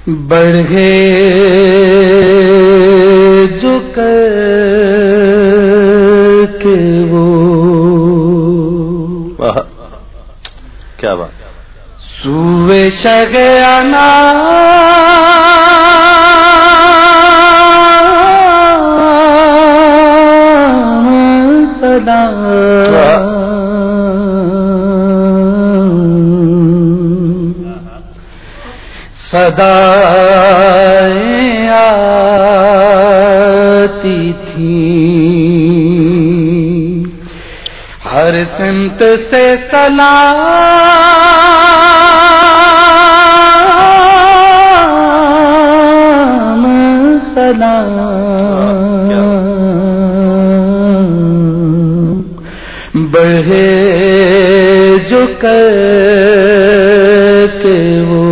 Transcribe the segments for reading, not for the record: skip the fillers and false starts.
بڑھے جو کر کے وہ کیا بات سوئے شگیانا صدا صدائیں آتی تھیں ہر سمت سے سلام سلام بڑھے جو کر کے وہ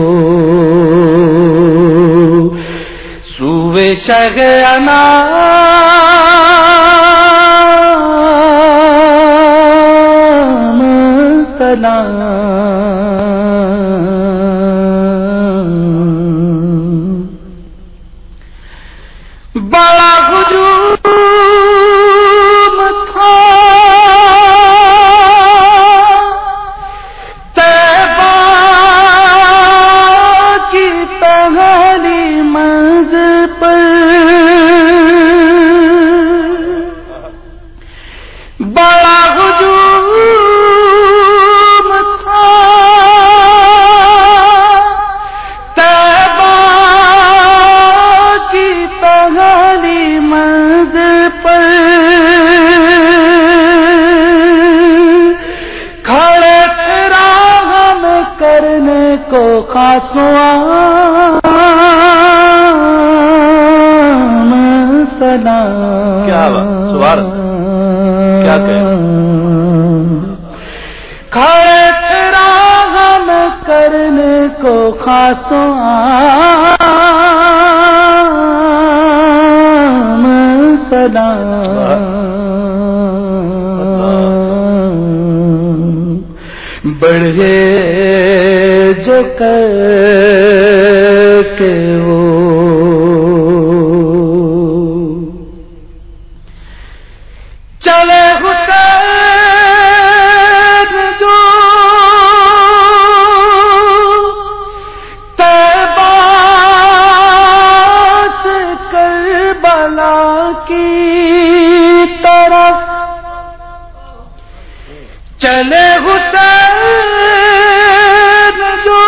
سوئے شگیانا بڑا ہجوم تھا طیبہ کی پہلی منزل پر بڑا ہجوم تھا طیبہ کی پہلی منزل پر کھڑے تھے راہ میں کرنے کو خاصوں سلام کیا سوال کیا کہیں کھڑے تھے راہ میں کرنے کو خاصوں سلام بڑھے جو کر کے وہ چلے حسین جو طیبہ سے کربلا کی طرف چلے حسین جو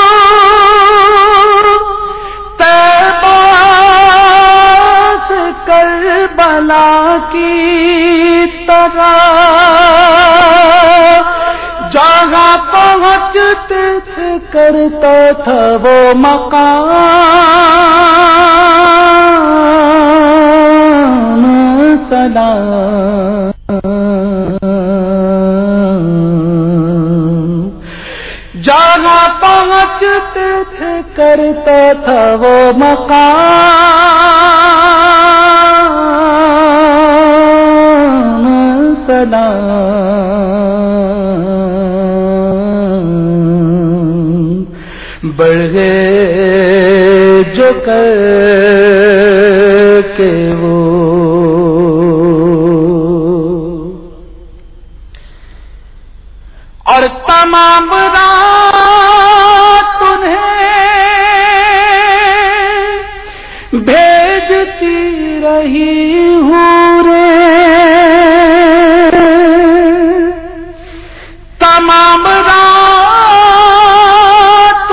طیبہ سے کربلا کی جہاں پہنچتے تھے کرتا تھا وہ مقام سلام جہاں پہنچتے تھے کرتا تھا وہ مقام سلام بڑھے جو کر کے وہ اور تمام رات انہیں بھیجتی رہی ہوں رے تمام رات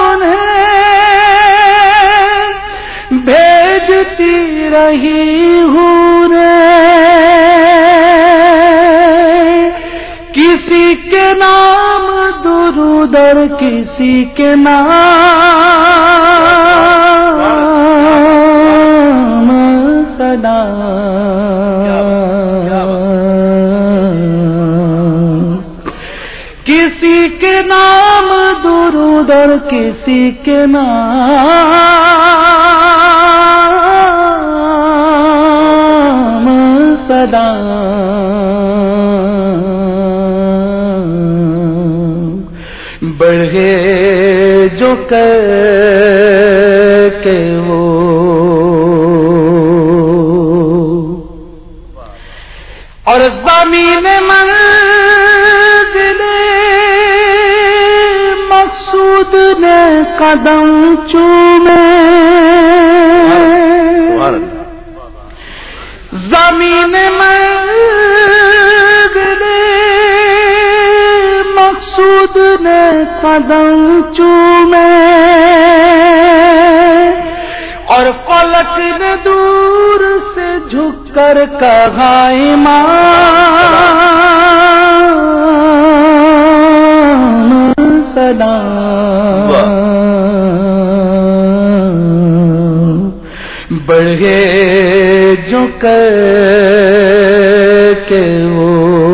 انہیں بھیجتی رہی ہوں رے کسی کے نام درود اور کسی کے نام سلام کسی کے نام درود اور کسی کے نام سلام بڑھے جو کر کہ وہ اور زمین منزل مقصود نے قدم چومے زمین منزل مقصود نے قدم چومے اور فلک نے دور سے جھک کر کہا امام سلام بڑھے جو کر کے وہ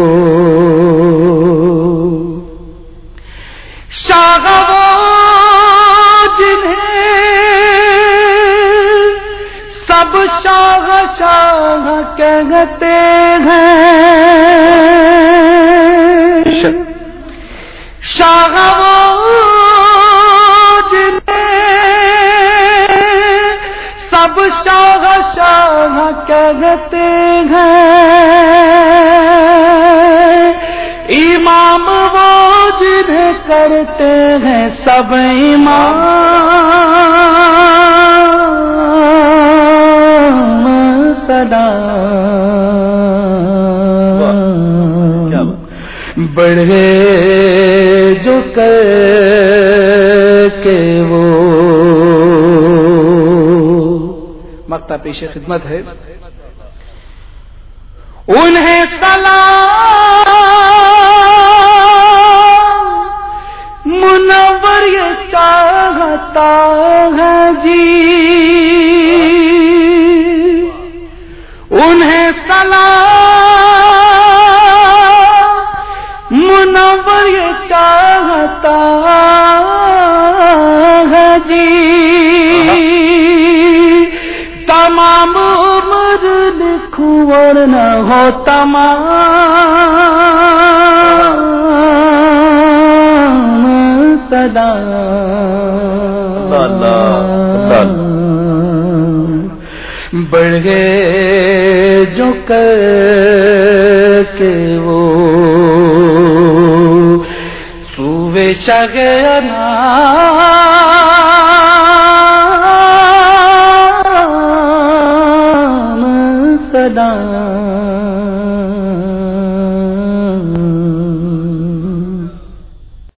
شاہ وہ جنہیں سب شاہ شاہ کہتے ہیں شاہ وہ سب شاہ شاہ کہتے ہیں امام وہ جنہیں کرتے ہیں سب امام سلام بڑھے جو کر کے وہ مقطع پیش خدمت ہے انہیں سلام منور یہ چاہتا ہے جی انہیں سلام منور یہ چاہتا ہے جی تمام عمر لکھوں اور نہ ہو تمام سلام بڑھ گئے جو کر کے وہ سوے شگنا سلام